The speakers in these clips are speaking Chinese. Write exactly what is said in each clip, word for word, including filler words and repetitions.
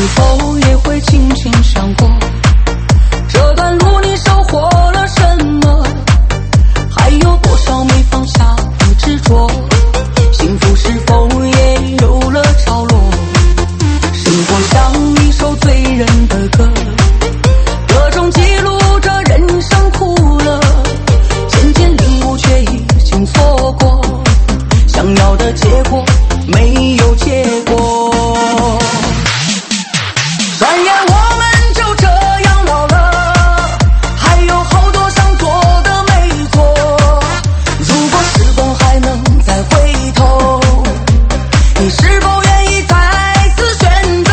否也会轻轻想过，这段路你收获了什么？还有多少没放下的执着？幸福是否也有了着落？生活像一首醉人的歌，歌中记录着人生苦乐，渐渐领悟却已经错过，想要的结果没有结果。转眼我们就这样老了，还有好多想做的没做。如果时光还能再回头，你是否愿意再次选择？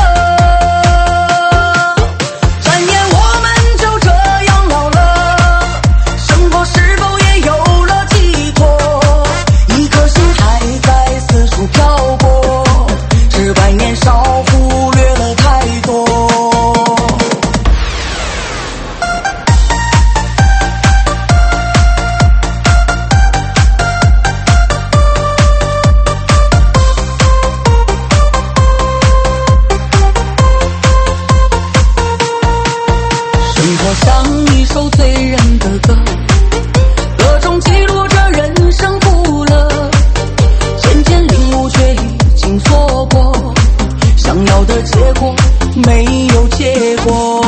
转眼我们就这样老了，生活是否也有了寄托？一颗心还在四处漂泊，只怪年少忽略了太多。生活像一首醉人的歌，歌中记录着人生苦乐，渐渐领悟却已经错过，想要的结果没有结果。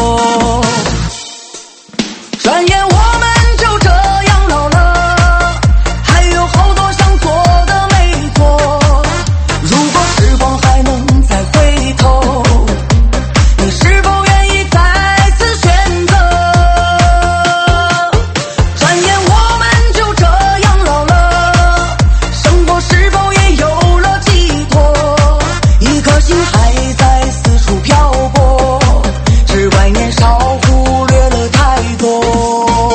转眼我们就这样老了，还有好多想做的没做。如果时光还能再回头，你是否愿意再次选择？转眼我们就这样老了，生活是否也有了寄托？一颗心还在四处漂泊，只怪年少忽略了太多。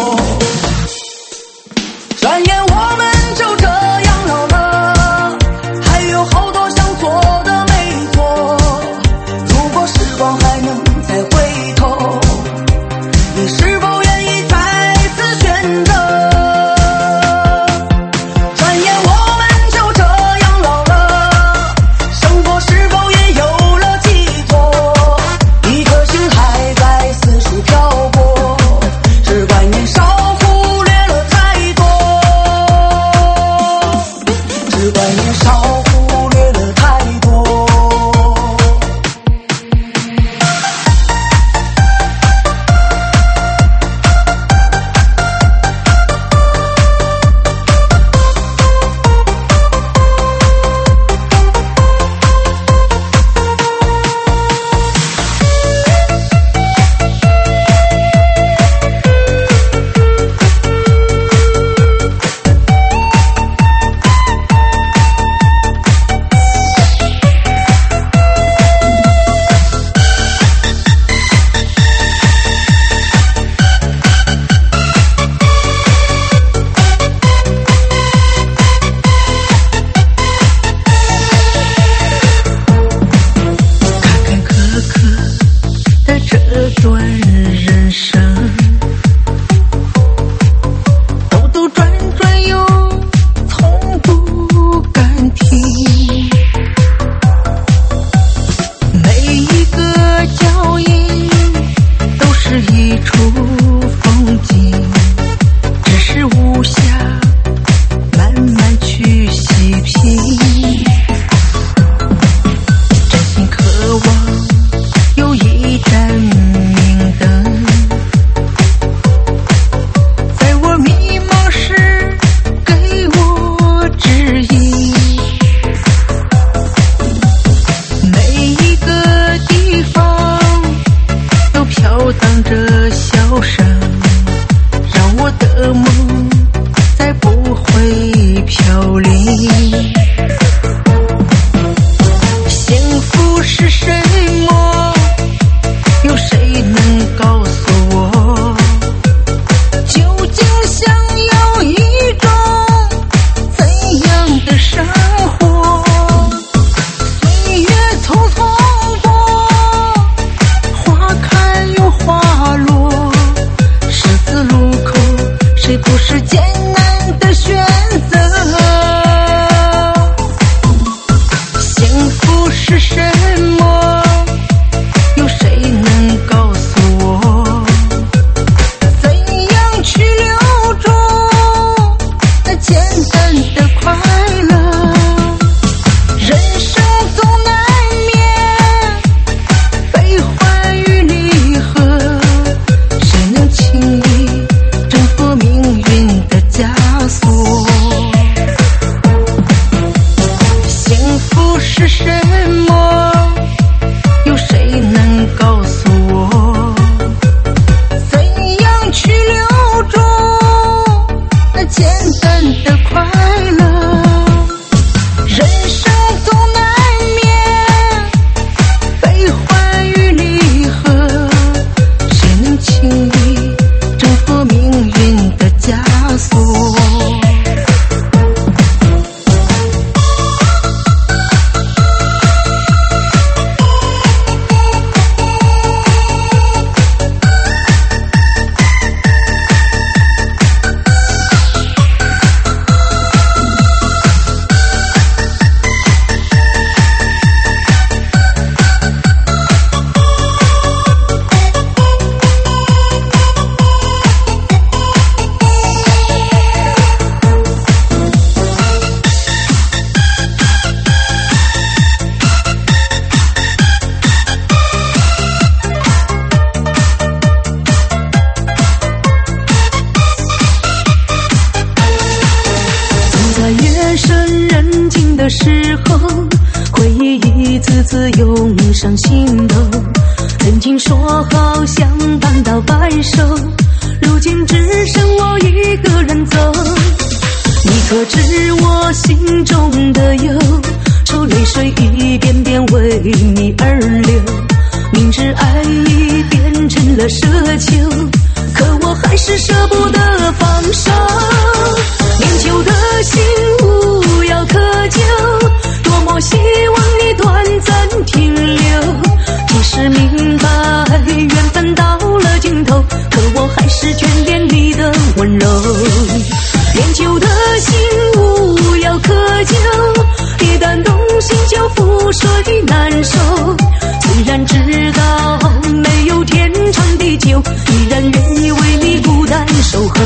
的时候，回忆一次次涌上心头。曾经说好相伴到白首，如今只剩我一个人走。你可知我心中的忧，愁泪水一遍遍为你而流。明知爱已变成了奢求，可我还是舍不得放手。念旧的心无药可救，多么希望你短暂停留。即使明白缘分到了尽头，可我还是眷恋你的温柔。念旧的心无药可救，一旦动心就覆水难收。虽然知道没有天长地久，依然愿意为你孤单守候。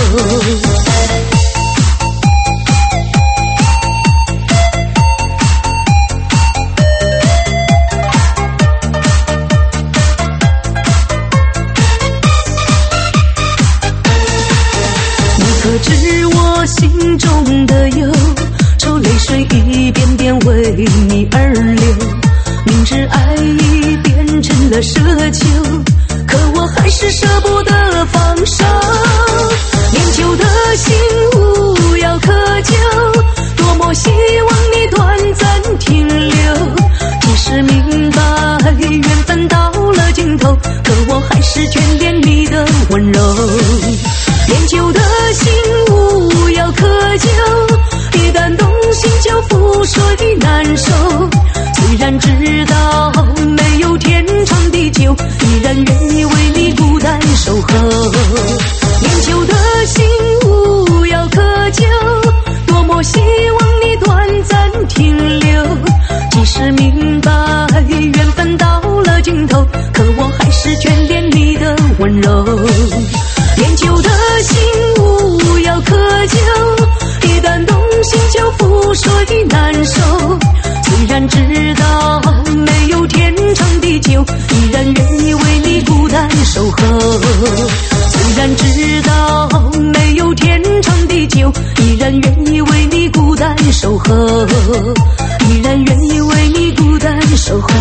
可知我心中的忧，愁泪水一遍遍为你而流。明知爱已变成了奢求，可我还是舍不得放手。念旧的心无药可救，多么希望你短暂停留。即使明白缘分到了尽头，可我还是眷恋你的温柔。念旧的心无药可救，一旦动心就覆水难收。虽然知道没有天长地久，依然愿意为你孤单守候。念旧的心无药可救，多么希望你短暂停留。即使明白缘分到了尽头，可我还是眷恋你的温柔。念旧的心无药可救，一旦动心就覆水难收。虽然知道没有天长地久，依然愿意为你孤单守候。虽然知道没有天长地久，依然愿意为你孤单守候，依然愿意为你孤单守候。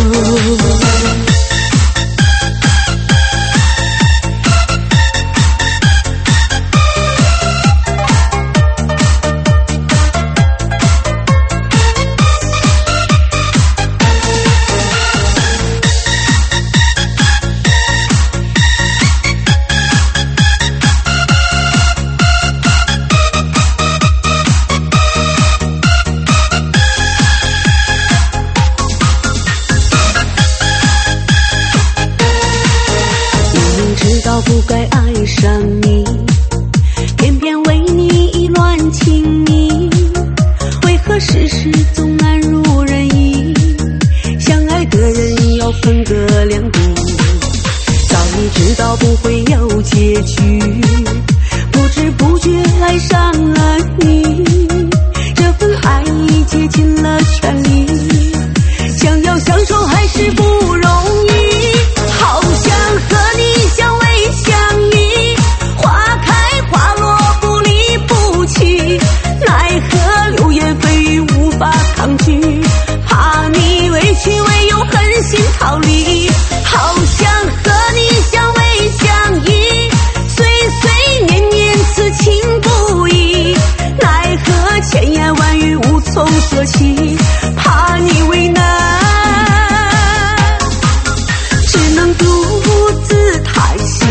不该爱上你，偏偏为你意乱情迷，为何世事总难如人意？相爱的人要分隔两地，早已知道不会有结局，不知不觉爱上了你，这份爱已接近了全力，想要相守还是不容易，好想和你相偎相依，花开花落不离不弃，奈何流言蜚语无法抗拒，怕你委屈唯有狠心逃离，好想和你相偎相依，岁岁年年此情不移，奈何千言万语无从说起，怕你为难，只能独自叹息。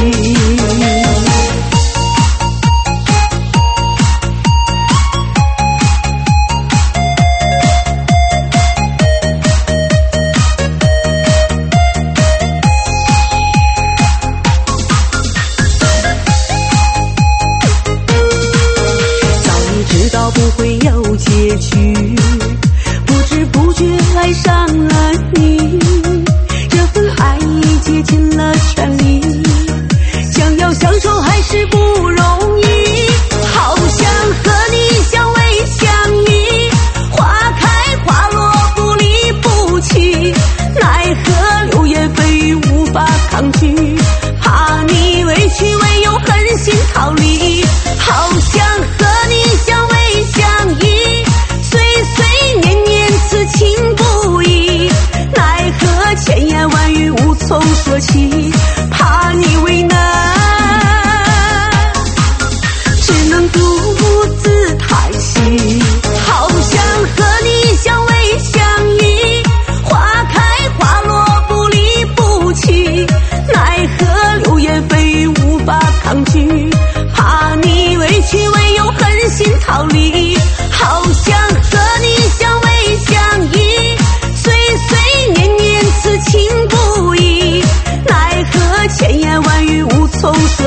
早已知道不会有结局，不知不觉爱上了你，这份爱已接近了全力，想要相守还是不容易，好想和你相偎相依，花开花落不离不弃，奈何流言蜚语无法抗拒，怕你委屈唯有狠心逃离，好想和你相偎相依，岁岁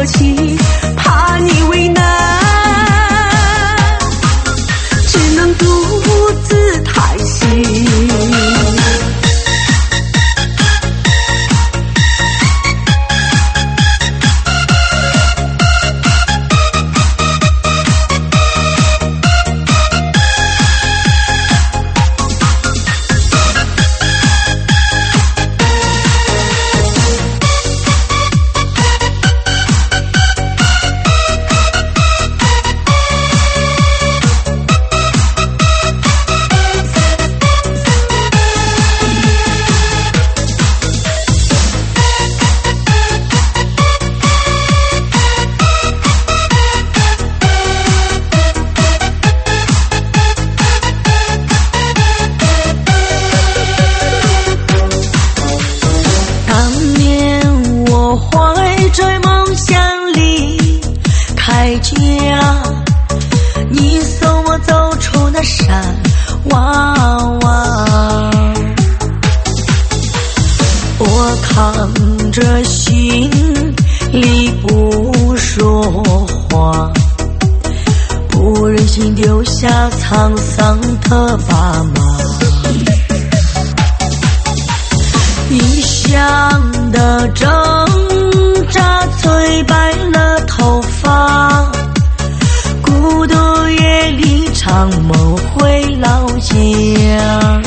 客气，怕你为难，只能独自叹息。你送我走出那山洼洼，我扛着行李不说话，不忍心丢下沧桑的爸妈，异乡的挣扎催白了头发，孤独夜里长梦回老家，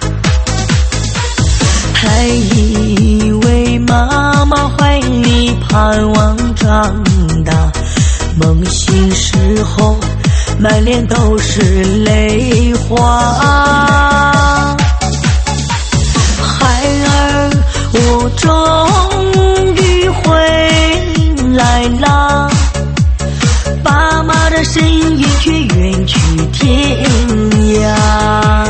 还以为妈妈怀里盼望长大，梦醒时候满脸都是泪花。孩儿，我终于回来了，爸妈的身影却远去天涯，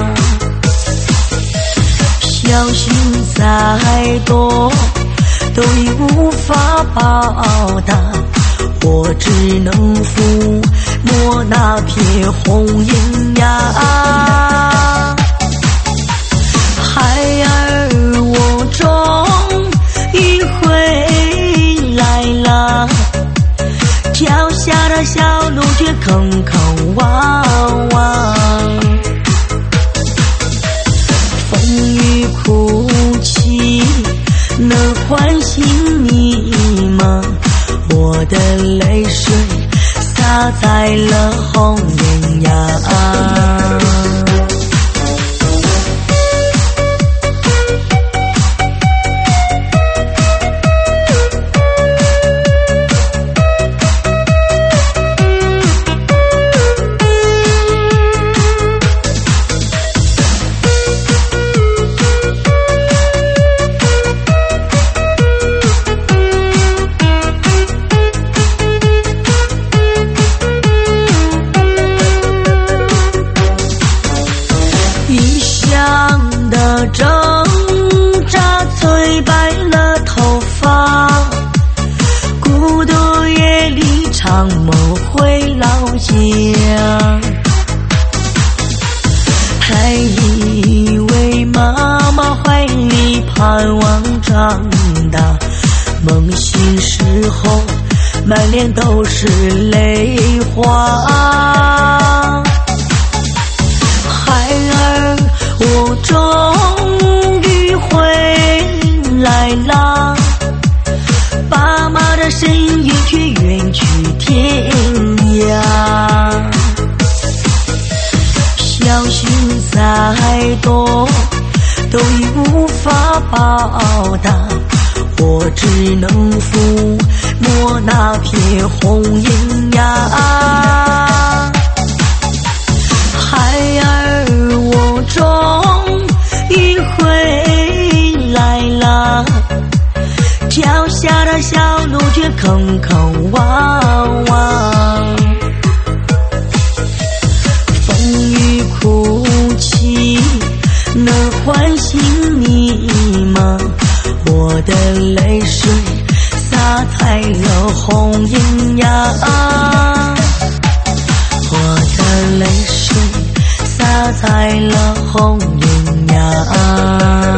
小心再多都已无法报答，我只能抚摸那片红艳呀。孩儿，我终于回来了，脚下的小路却坑坑洼洼，风雨哭泣能唤醒你吗？我的泪水洒在了红颜呀。挣扎催白了头发，孤独夜里长梦回老家，还以为妈妈怀里盼望长大，梦醒时候满脸都是泪花。孩儿，我终于回来了，爸妈的身影却远去天涯，小心再多都已无法报答，我只能抚摸那片红艳呀。孩儿，我终于回来了，脚下的小路却坑坑洼洼，风雨哭泣能唤醒你吗？我的泪水洒在了红颜呀，我的泪水洒在了红颜呀。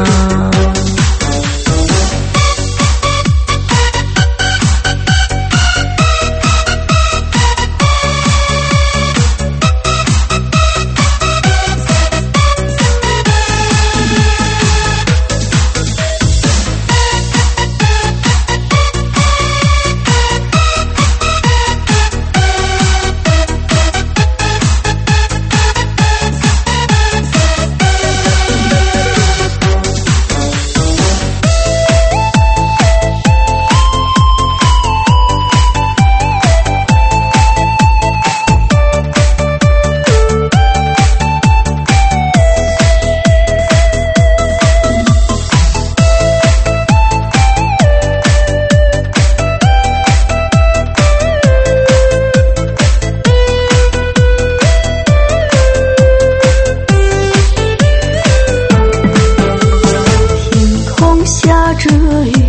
着雨，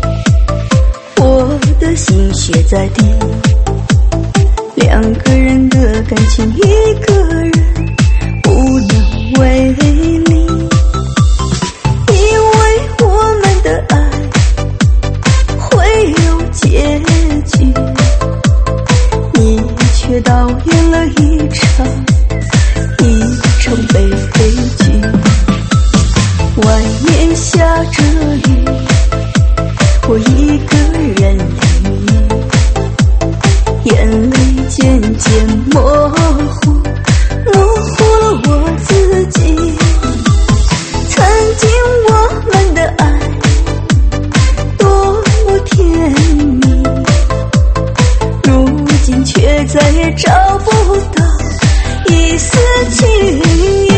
我的心血在滴，两个人的感情一个人不能为力，以为我们的爱会有结局，你却导演了一场一场悲剧。外面下着雨，我一个人淋雨，眼泪渐渐模糊，模糊了我自己。曾经我们的爱多么甜蜜，如今却再也找不到一丝情意。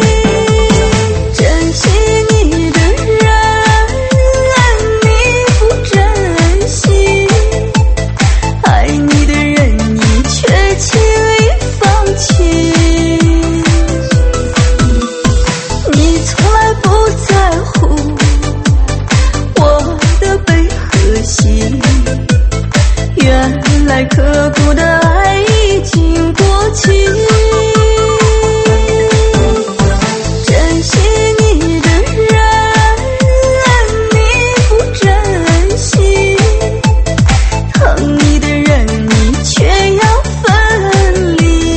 珍惜你的人，你不珍惜，爱你的人你却轻易放弃。你从来不在乎我的悲和喜，原来刻骨的爱已经过期。珍惜你的人，你不珍惜，疼你的人你却要分离。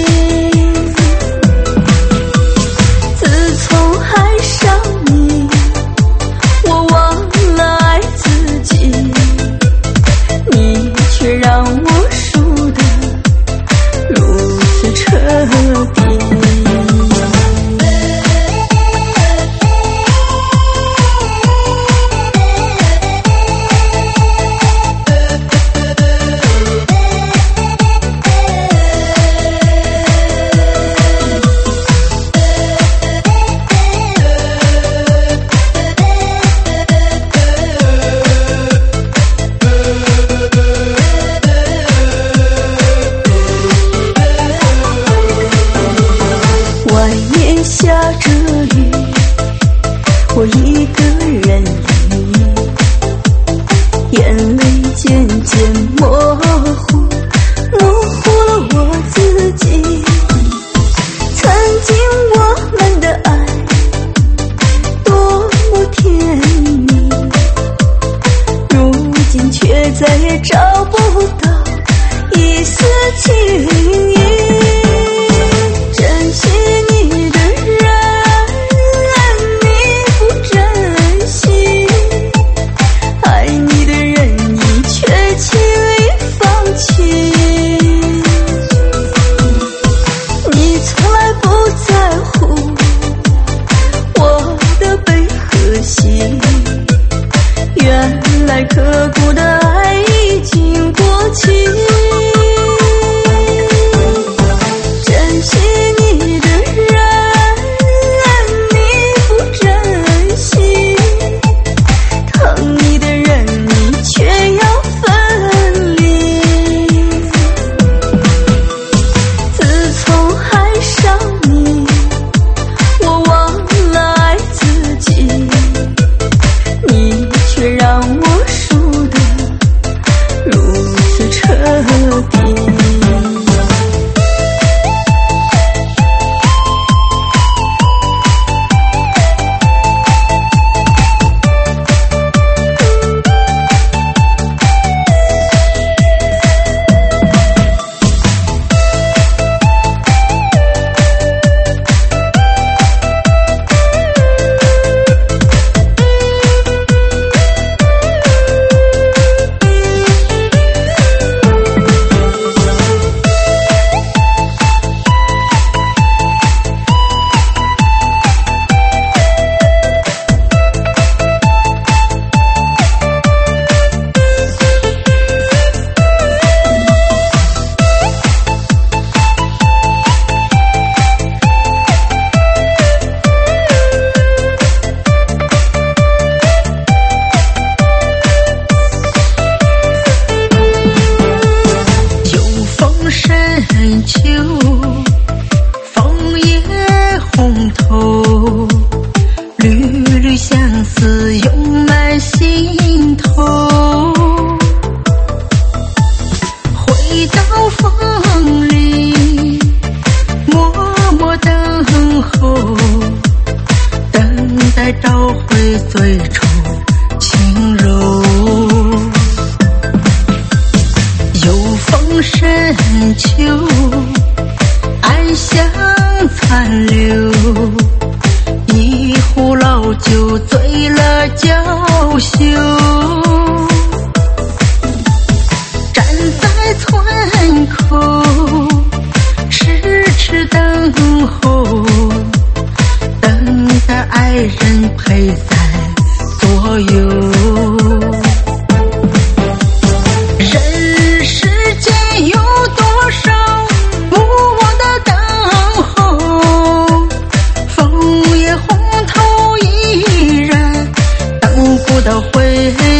自从爱上你，我忘了爱自己，你却让我输得如此彻底。外面下着雨，我一个人淋雨，眼泪渐渐模糊，模糊了我自己。曾经我们的爱多么甜蜜，如今却再也找不到一丝情意。珍惜你的人，你不珍惜，爱你的人你却轻易放弃。你从来不在乎我的悲和喜，原来刻骨的爱已经过期。珍惜你的人，你不珍惜，疼你的人你却要分离。自从爱上你，我忘了爱自己，你却让我输得如此彻底。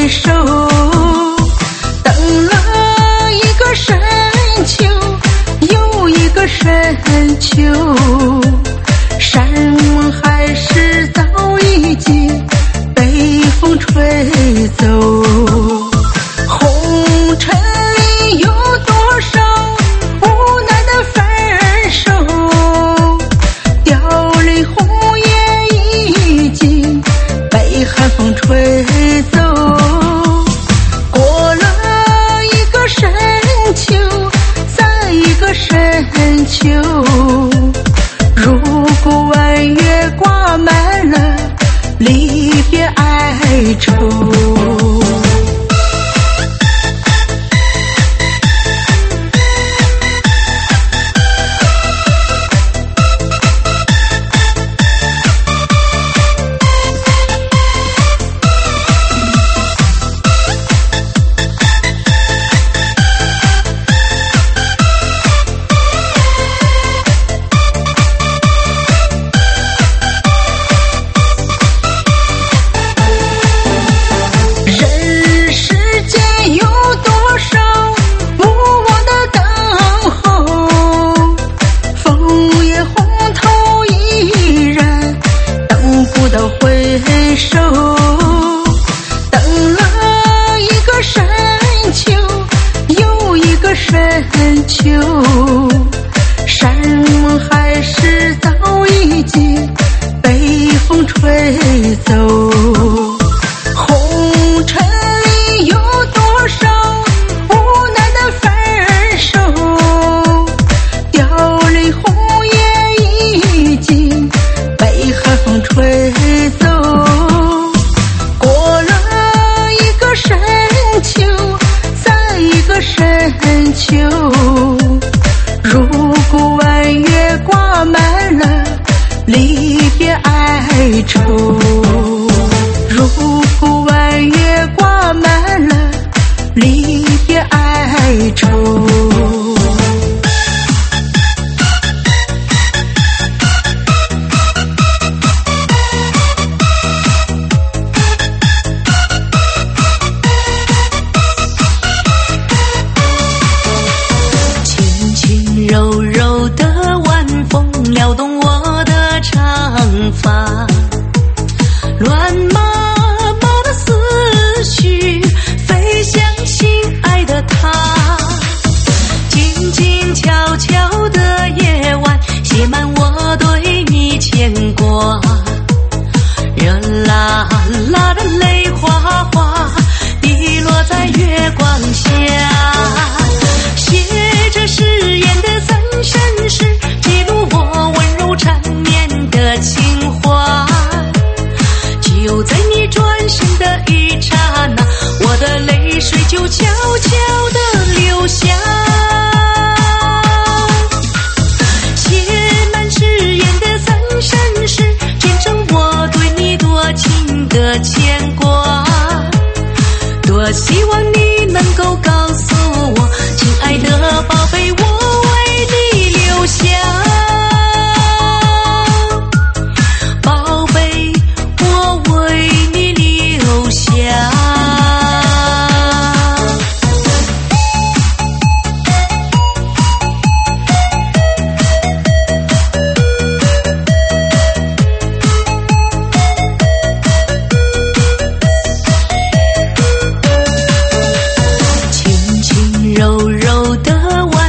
手，等了一个深秋又一个深秋，山盟海誓早已经被风吹走，红尘里有多少无奈的分手，凋零红叶已经被寒风吹走，过了一个深秋再一个深秋，如果弯月挂满了离别哀愁。深秋，山盟海誓早已经被风吹走，红尘里有多少无奈的分手，凋零红叶已经被寒风吹走，过了一个深秋再一个深秋，如果弯月挂满了离别哀愁，如果弯月挂满了离别哀愁。 柔柔的晚风撩动我的长发，乱麻麻的思绪飞向心爱的他，静静悄悄的夜晚写满我对你牵挂，热辣辣的泪哗哗滴落在月光下，写着誓言的三生石，记录我温柔缠绵的情话，就在你转身的一刹那，我的泪水就悄悄地流下，写满誓言的三生石，见证我对你多情的牵挂，多希望你能够告诉我，亲爱的宝贝，我为你留下，宝贝，我为你留下。柔柔的晚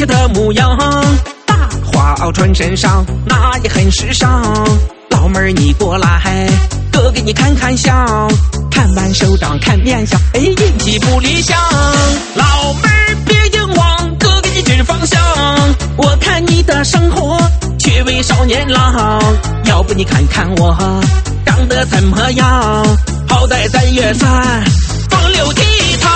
切的模样，大花袄穿身上，那也很时尚。老妹儿你过来，哥给你看看相，看完手掌看面相，哎，运气不理想。老妹儿别硬往，哥给你指方向。我看你的生活却为少年郎，要不你看看我长得怎么样？好歹咱也算风流倜傥。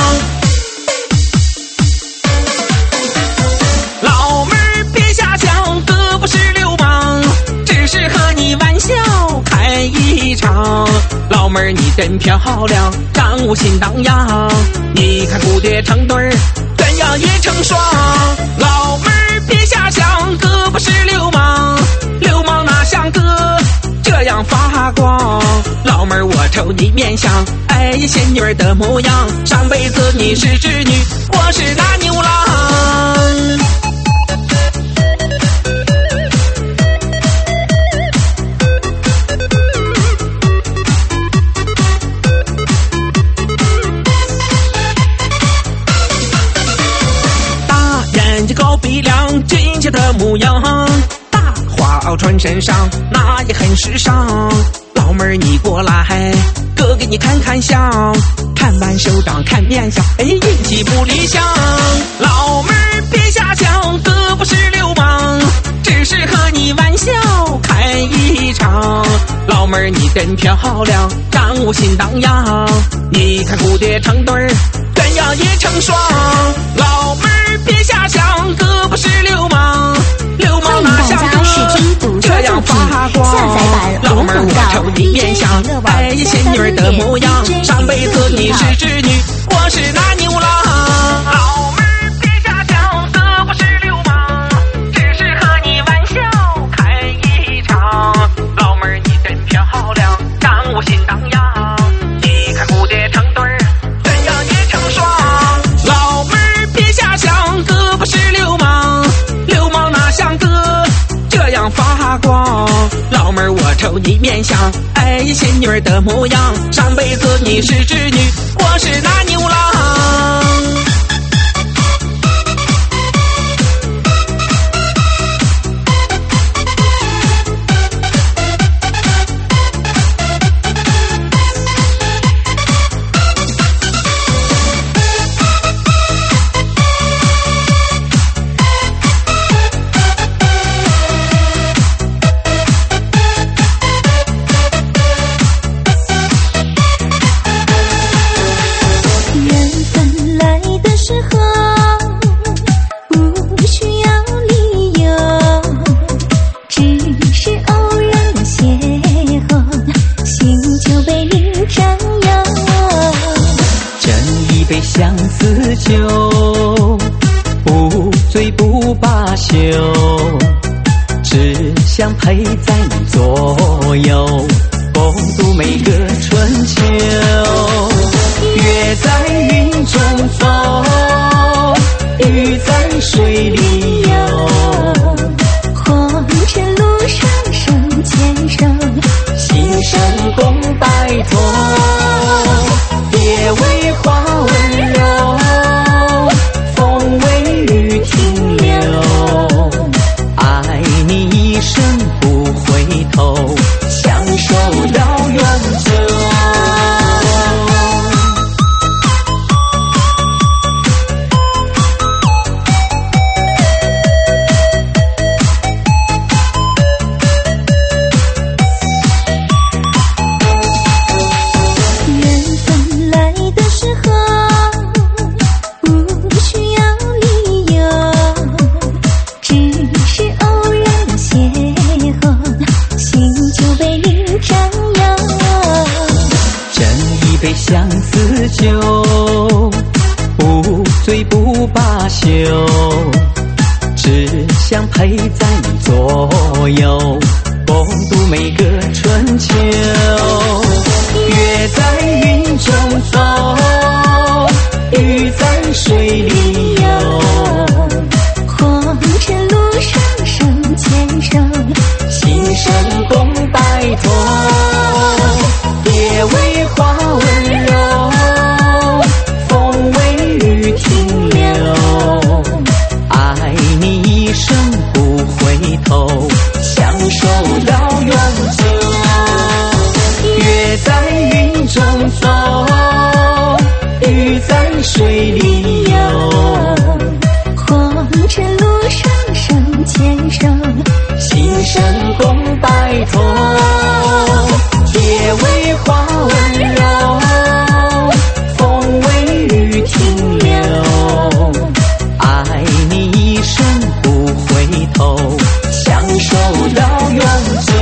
老妹儿别瞎想，哥不是流氓，只是和你玩笑开一场。老妹儿你真漂亮，张无心荡漾，你看蝴蝶成对儿，怎样也成双。老妹儿别瞎想，哥不是流氓，流氓哪像哥这样发光。老妹儿我瞅你面相，哎呀仙女儿的模样，上辈子你是织女，我是那牛郎。高鼻梁，俊俏的模样，大花袄穿身上，那也很时尚。老妹儿你过来，哥给你看看相，看完手掌看面相，哎，运气不理想。老妹儿别瞎想，哥不是流氓，只是和你玩笑开一场。老妹儿你真漂亮，张无心荡漾，你看蝴蝶成对儿，怎样也成双。老妹儿别瞎想，哥不是流氓，流氓哪像哥这样发光。老妹儿我瞅你面相，哎呀仙女儿的模样，上辈子你是织女，我是那牛郎。老妹儿别瞎想，哥不是流氓，只是和你玩笑开一场。老妹儿你真漂亮，张无心荡漾，你看蝴蝶成对儿，怎样也成双。老妹儿别瞎想，哥不是流氓，流氓哪像哥这样发光。老妹儿我瞅你面相，哎呀仙女儿的模样，上辈子你是织女，我是那牛郎。 相思酒，不醉不罢休，只想陪在你左右，共度每个春秋。月在云中走，鱼在水里游， 红尘路上手牵手， 心声共白头。别为花温柔，风为雨停留，爱你一生不回头，相守到永久。相思酒，不醉不罢休，只想陪在你左右，共度每个春秋。月在云中走，鱼在水里游， 红尘路上手牵手， 心声共白头。别为花温柔，风为雨停留，爱神共白头，铁为花温柔，风为雨停留，爱你一生不回头，相守到永久。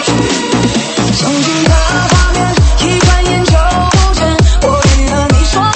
曾经的画面，一转眼就不见。我与了你说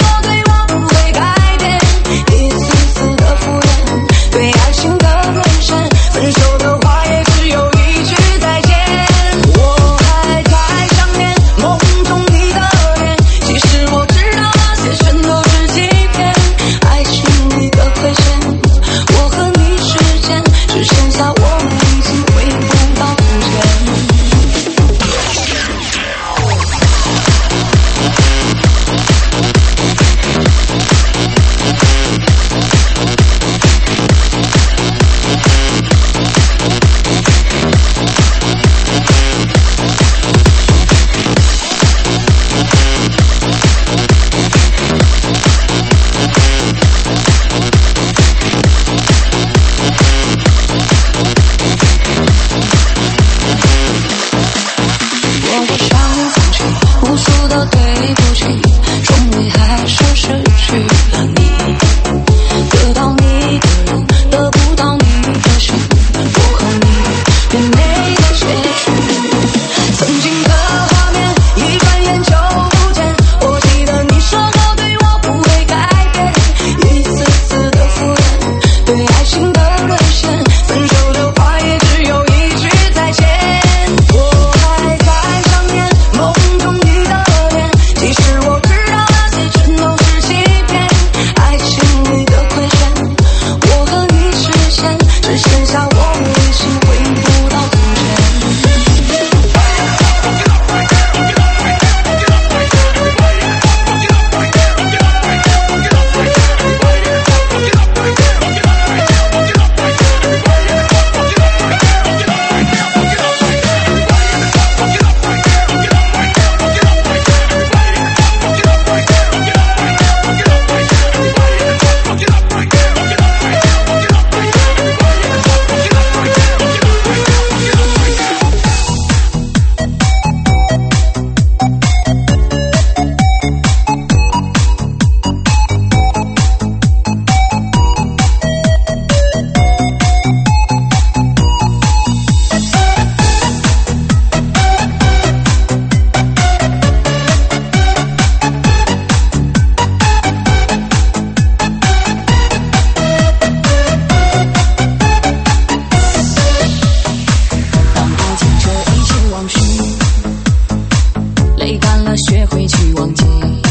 学会去忘记，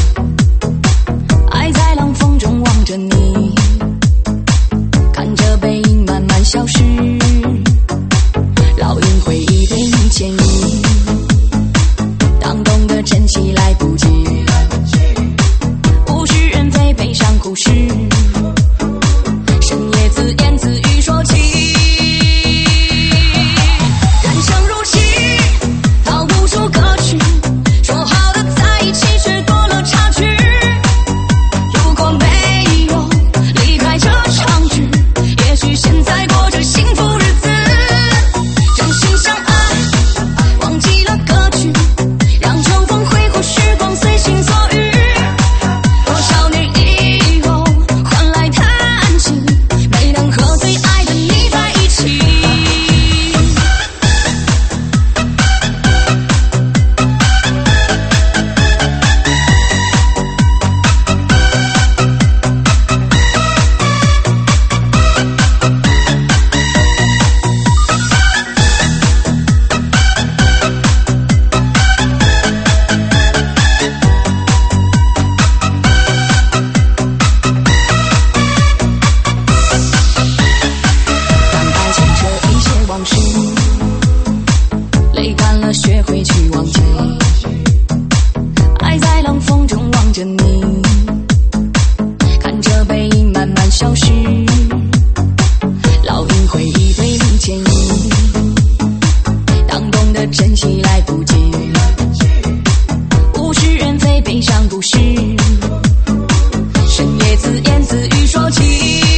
爱在冷风中望着你，看着背影慢慢消失，烙印回忆对你歉意，当懂得珍惜来不及，物是人非悲伤故事，深夜自言自语说起，人生如戏，逃不出歌曲，说好的在一起却多了差距，如果没有离开这场剧，也许现在过着幸福日子，真心相爱忘记了歌曲，让秋风挥霍时光随心所欲，多少年以后换来叹息，没能和最爱的你在一起。当爱牵扯一些往事，泪干了学会去忘记，爱在冷风中望着你，看着背影慢慢消失，烙印回忆对你歉意，当懂得珍惜来不及，物是人非悲伤故事，深夜自言自语说起，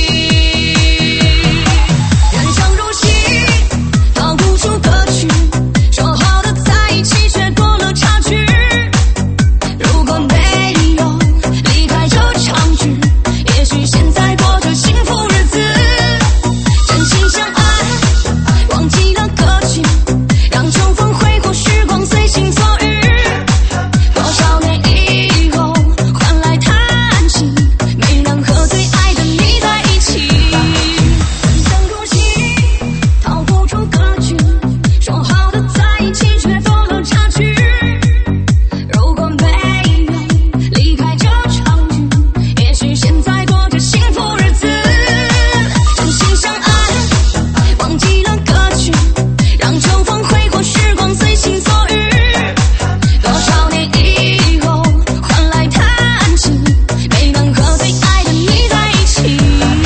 人生如戏，逃不出歌曲，说好的在一起却多了差距，如果没有离开这场剧，也许现在过着幸福日子，真心相爱忘记了歌曲，让秋风挥霍时光随心所欲，多少年以后换来叹息，没能和最爱的你在一起，人生如戏，逃不出歌曲，说好的在一起却多了差距，如果没有离开这场剧，也许现在过着幸福日子，真心相爱忘记了歌曲，让秋风挥霍时光随心所欲，多少年以后换来叹息，没能和最爱的你在一起。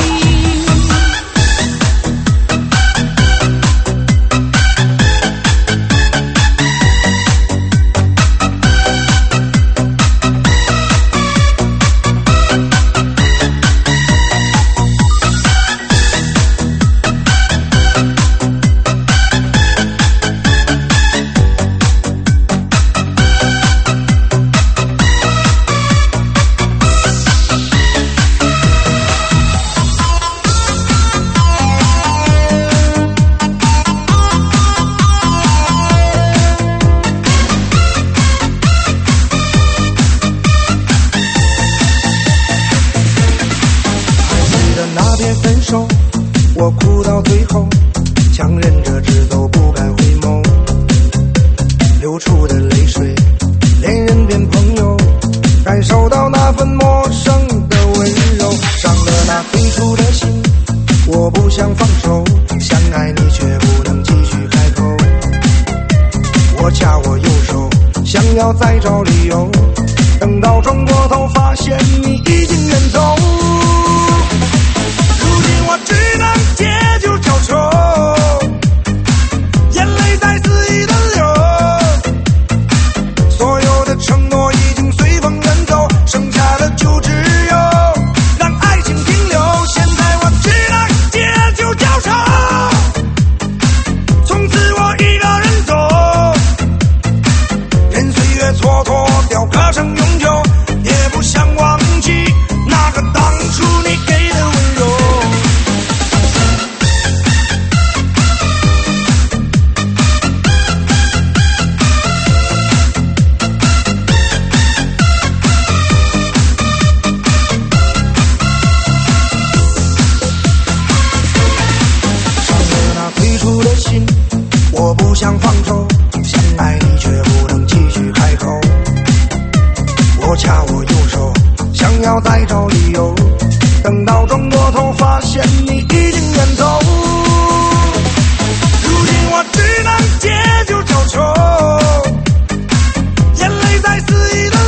记得那天分手，我哭到最后，强忍着直走不敢回眸，流出的泪水，恋人变朋友，感受到那份陌生的温柔，伤了那最初的心，我不想放手，想爱你却不能继续开口，我掐我右手，想要再找理由，等到转过头发现你已经远走，如今我只能借酒浇愁，眼泪在肆意的流，所有的承诺已经随风远走，剩下的就只有让爱情停留，现在我只能借酒浇愁，从此我一个人走，任岁月蹉跎雕刻成永久，也不想忘记那个当初你给的温柔。伤了那最初的心，我不想放手，想爱你却不能继续开口， 要再找理由，等到转过头发现你已经远走。如今我只能借酒浇愁，眼泪在肆意的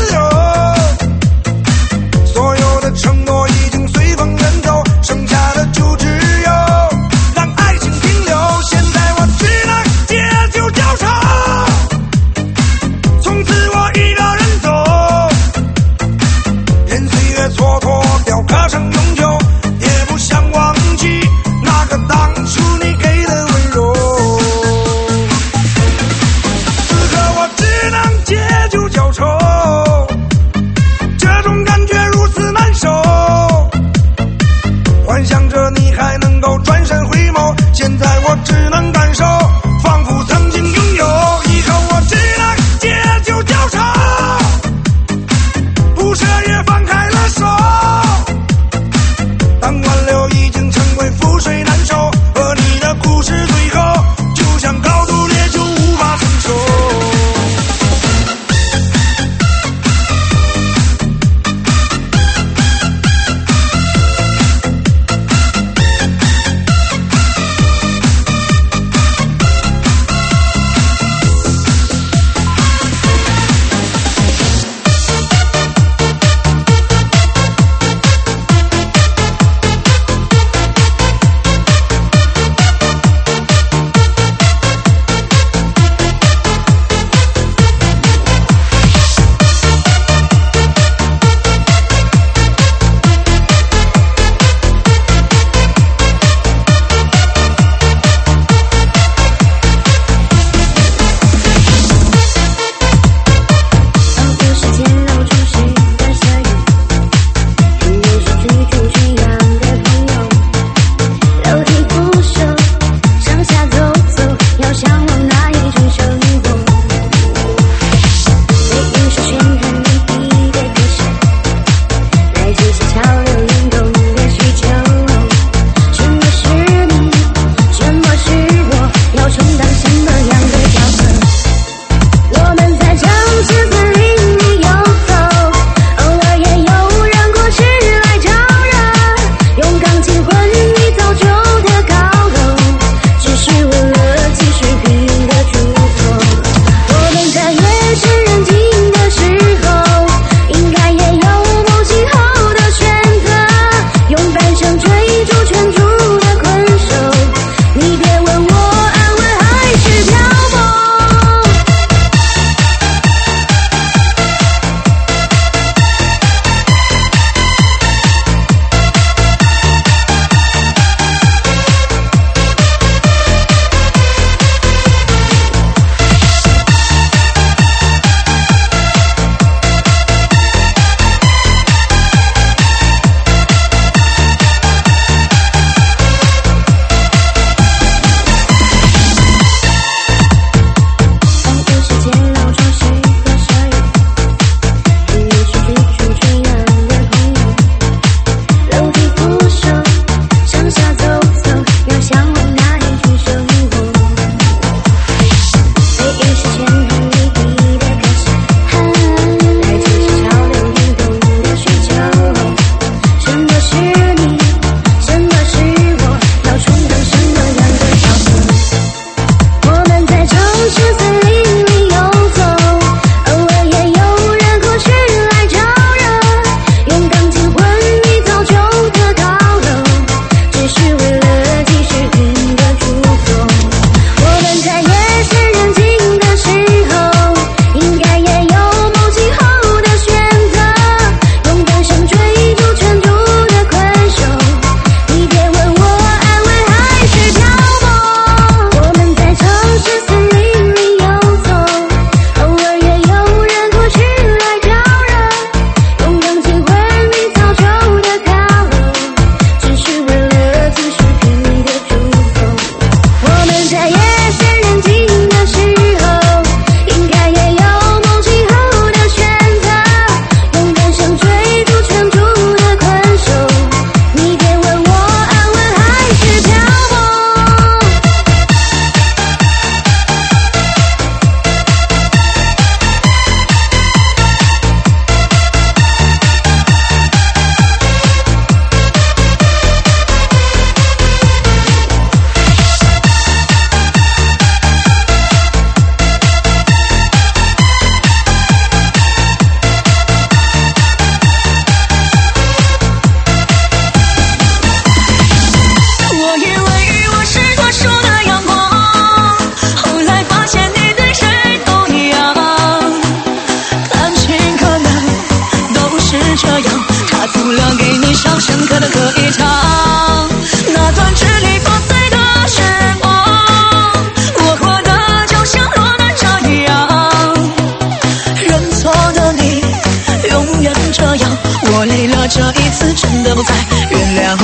流，所有的承诺已经随风远走，剩下的就只有让爱情停留。现在我只能借酒浇愁，从此我一个人走，任岁月蹉跎雕刻成永久，也不想忘记的不再原谅。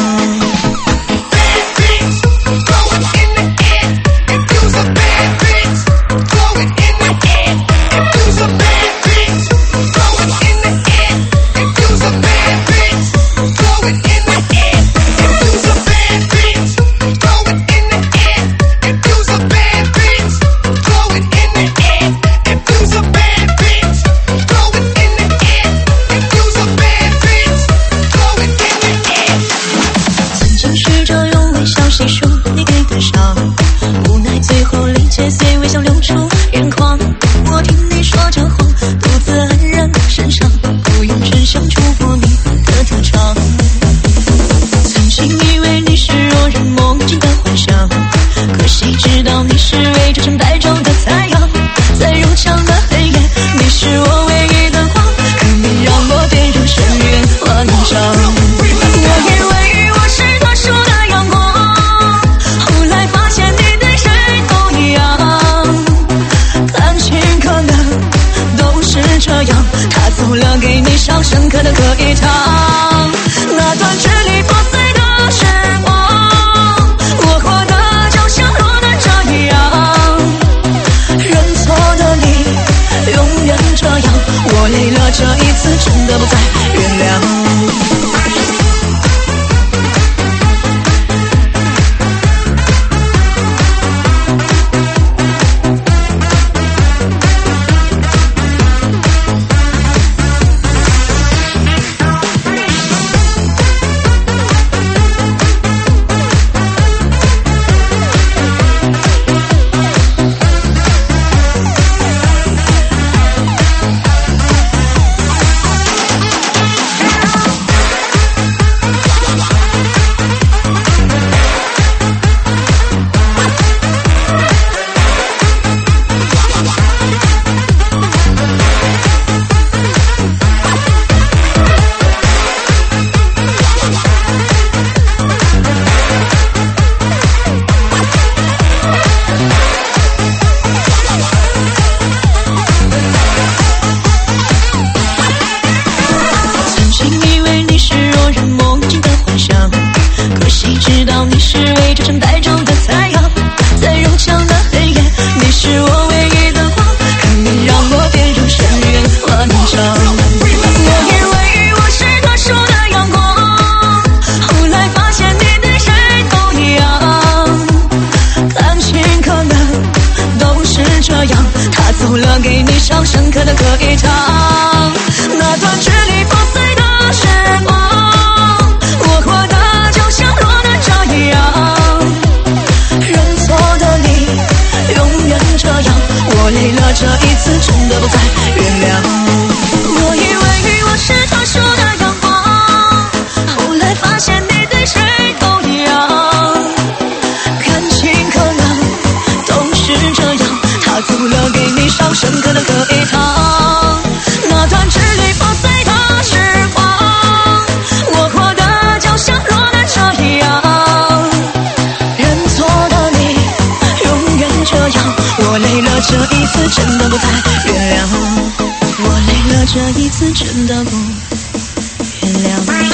真的不原谅。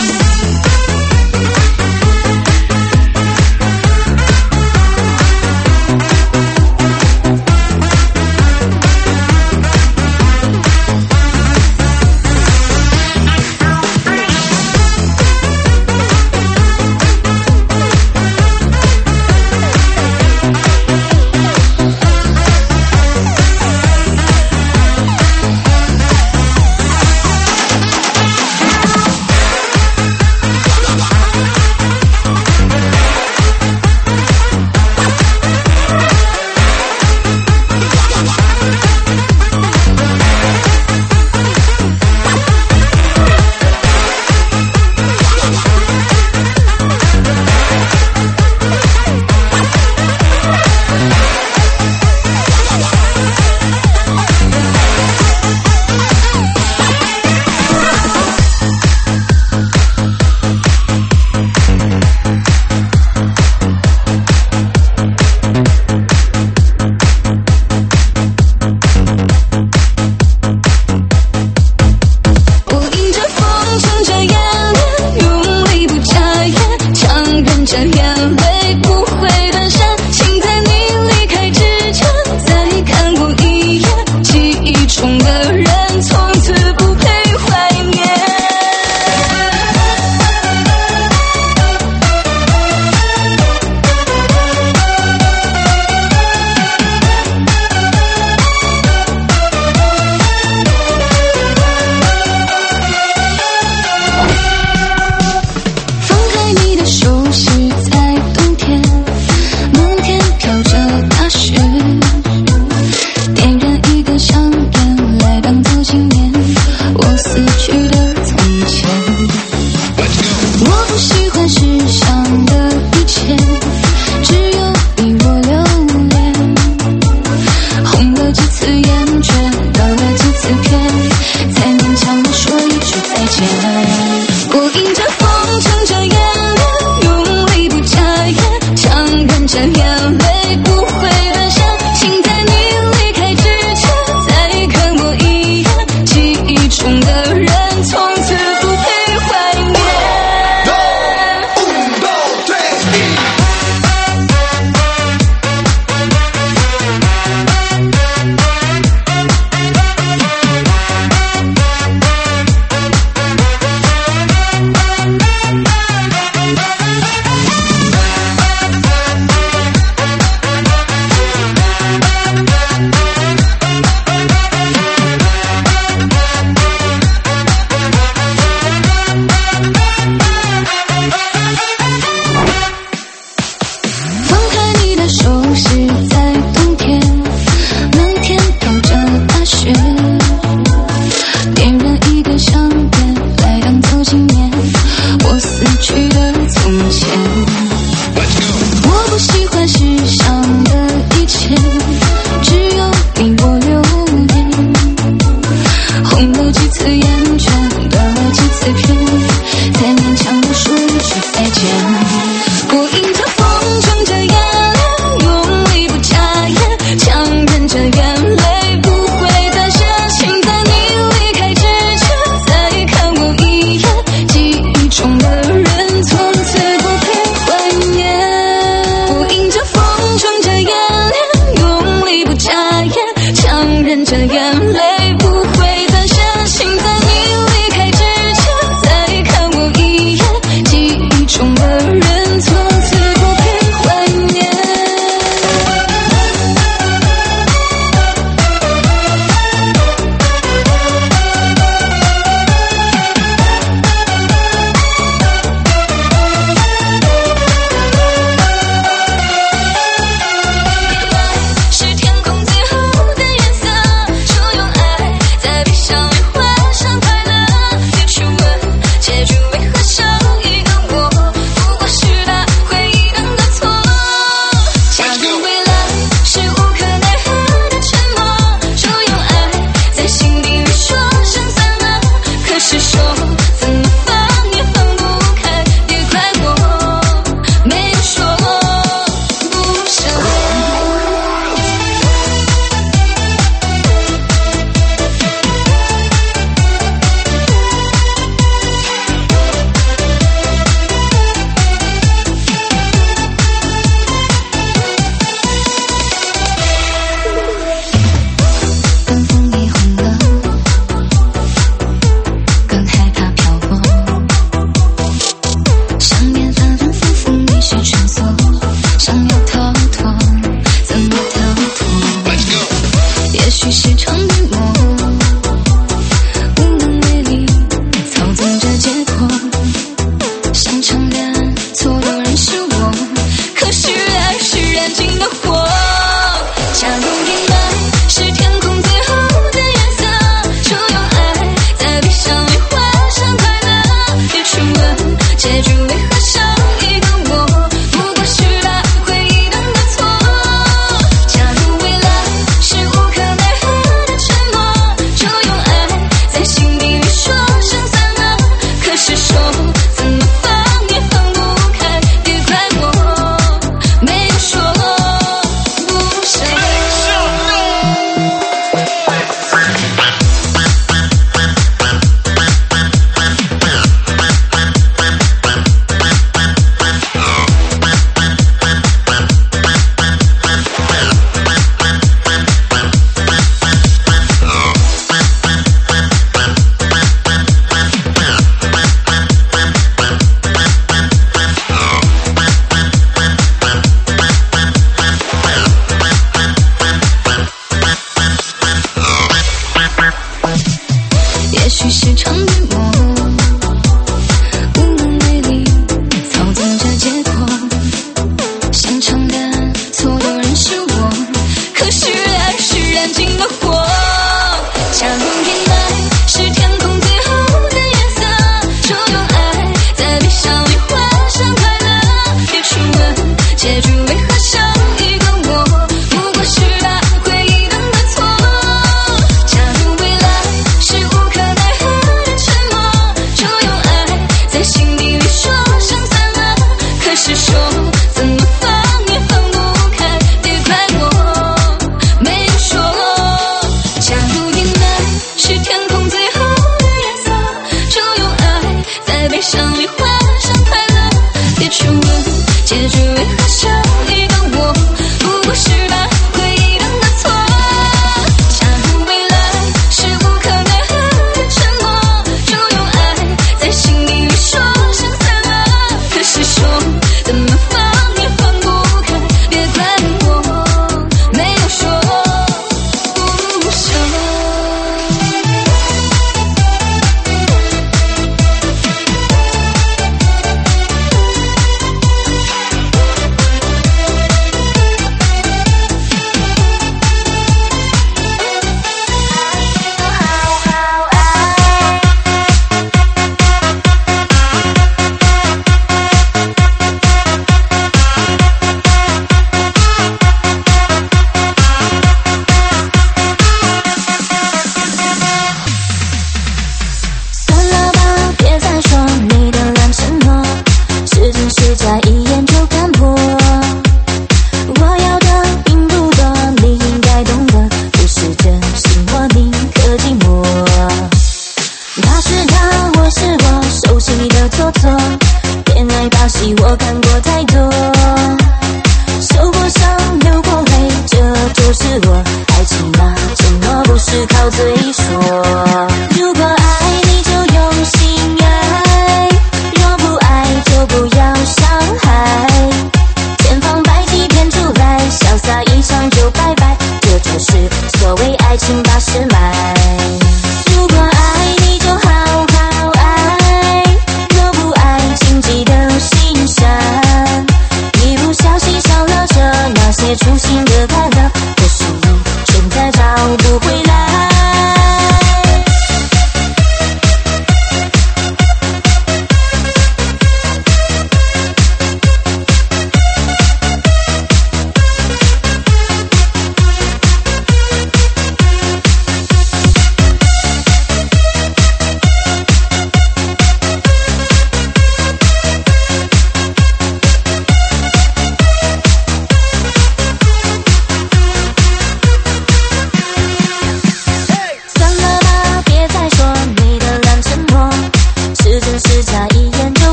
也许是场的梦，无能为力操纵着结果，想唱的错的人是我，可是爱是燃尽的火。假如原来是天空最后的颜色，就用爱在悲伤里画上快乐，别去问结局为何少一个我，不过是把回忆当作错。假如未来是无可奈何的沉默，就用爱在心底里说声算了，可是说怎么放也放不开，别怪我没有说。假如原来是天空最后的颜色，就用爱在悲伤里画上快乐，别去问结局为何少一个我，不过是把回忆当作错。假如未来是无可奈何的沉默，就用爱在心底里说声算了，可是说怎么放也放不开，别怪我没有说不说。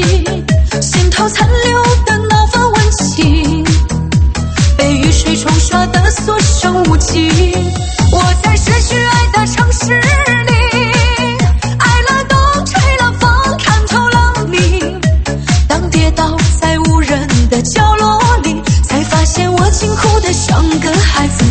心头残留的那份温情，被雨水冲刷的所剩无几。我在失去爱的城市里，爱了冬，吹了风，看透了你。当跌倒在无人的角落里，才发现我竟哭得像个孩子。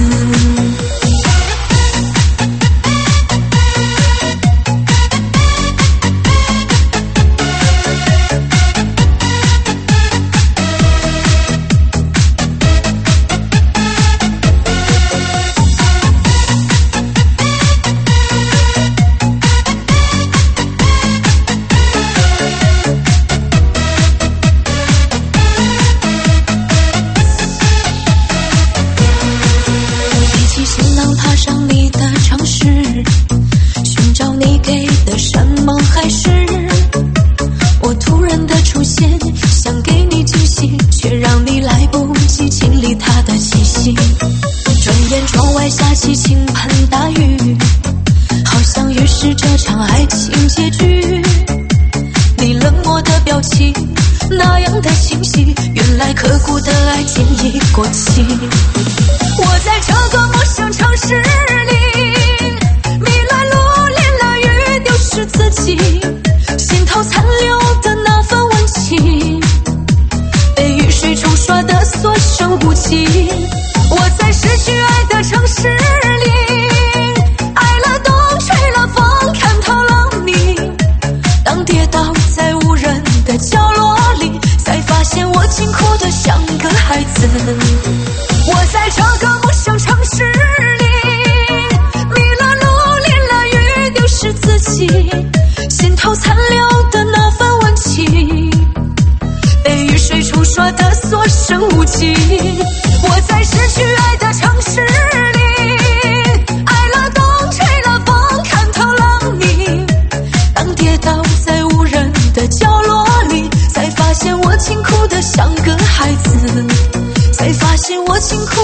过期，我在这个陌生城市里，迷了路，淋了雨，丢失自己，心头残留的那份温情，被雨水冲刷的所剩无几。我在失去爱的城市里，爱了冬，吹了风，看透了你。当跌倒在无人的角落里，才发现我竟哭得像个孩子。我在这个陌生城市里，迷了路，淋了雨，丢失自己，心头残留的那份温情，被雨水冲刷的所剩无几。我在失去爱的城市里，爱了冬，吹了风，看透了你。当跌倒在无人的角落里，才发现我竟哭得像个孩子。才发现我竟哭